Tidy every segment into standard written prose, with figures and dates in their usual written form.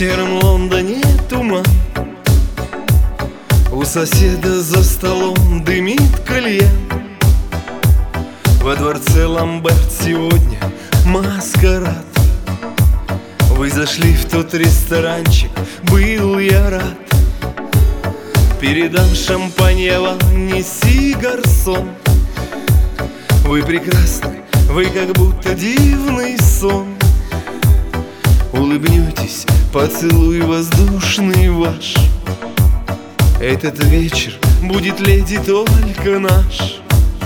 сером Лондоне туман, у соседа за столом дымит кальян. Во дворце Ламберт сегодня маскарад. Вы зашли в тот ресторанчик, был я рад. Передам шампанье вам, неси гарсон. Вы прекрасны, вы как будто дивный сон. Улыбнетесь, поцелуй воздушный ваш. Этот вечер будет, леди, только наш.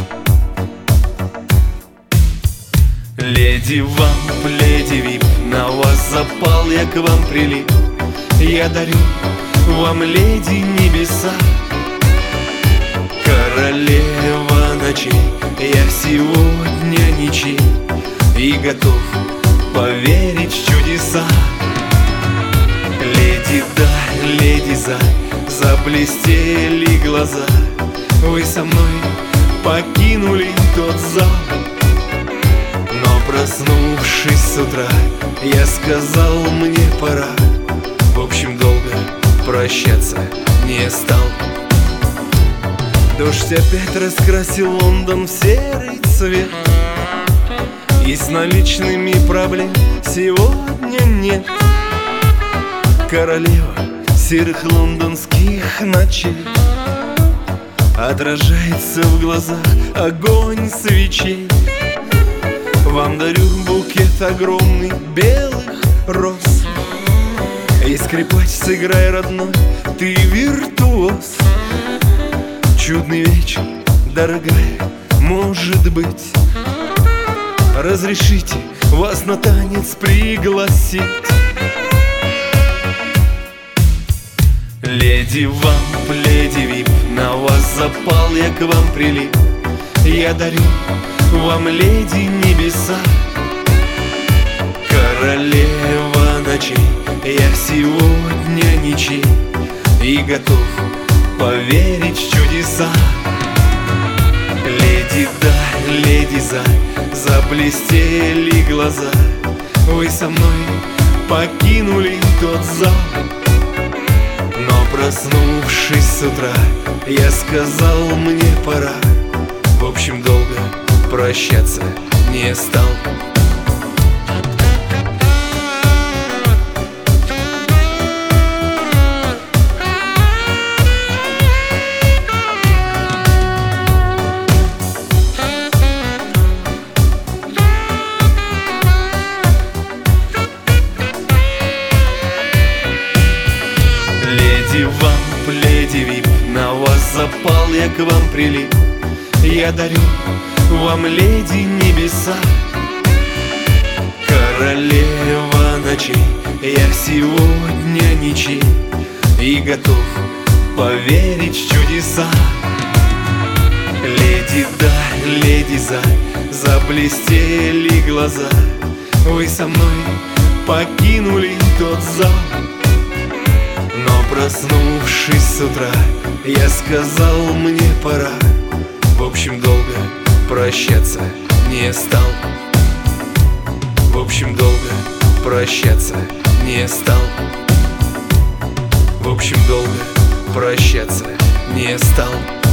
Леди вамп, леди вип, на вас запал, я к вам прилип. Я дарю вам, леди, небеса. Королева ночей, я сегодня ничей и готов поверить в чудеса. Леди да, леди за, заблестели глаза. Вы со мной покинули тот зал. Но проснувшись с утра, я сказал, мне пора. В общем, долго прощаться не стал. Дождь опять раскрасил Лондон в серый цвет, и с наличными проблем сегодня нет. Королева серых лондонских ночей, отражается в глазах огонь свечей. Вам дарю букет огромный белых роз. И скрипач, сыграй, родной, ты виртуоз. Чудный вечер, дорогая, может быть. Разрешите вас на танец пригласить. Леди вамп, леди вип, на вас запал, я к вам прилип. Я дарю вам, леди, небеса. Королева ночей, я сегодня ничей и готов поверить в чудеса. Леди да, леди за, заблестели глаза. Вы со мной покинули тот зал. Но проснувшись с утра, я сказал, мне пора. В общем, долго прощаться не стал. Леди вамп, леди вип, на вас запал, я к вам прилип. Я дарю вам, леди, небеса. Королева ночей, я сегодня ничей и готов поверить в чудеса. Леди да, леди за, заблестели глаза. Вы со мной покинули тот зал. Но проснувшись с утра, я сказал, мне пора. В общем, долго прощаться не стал. В общем, долго прощаться не стал. В общем, долго прощаться не стал.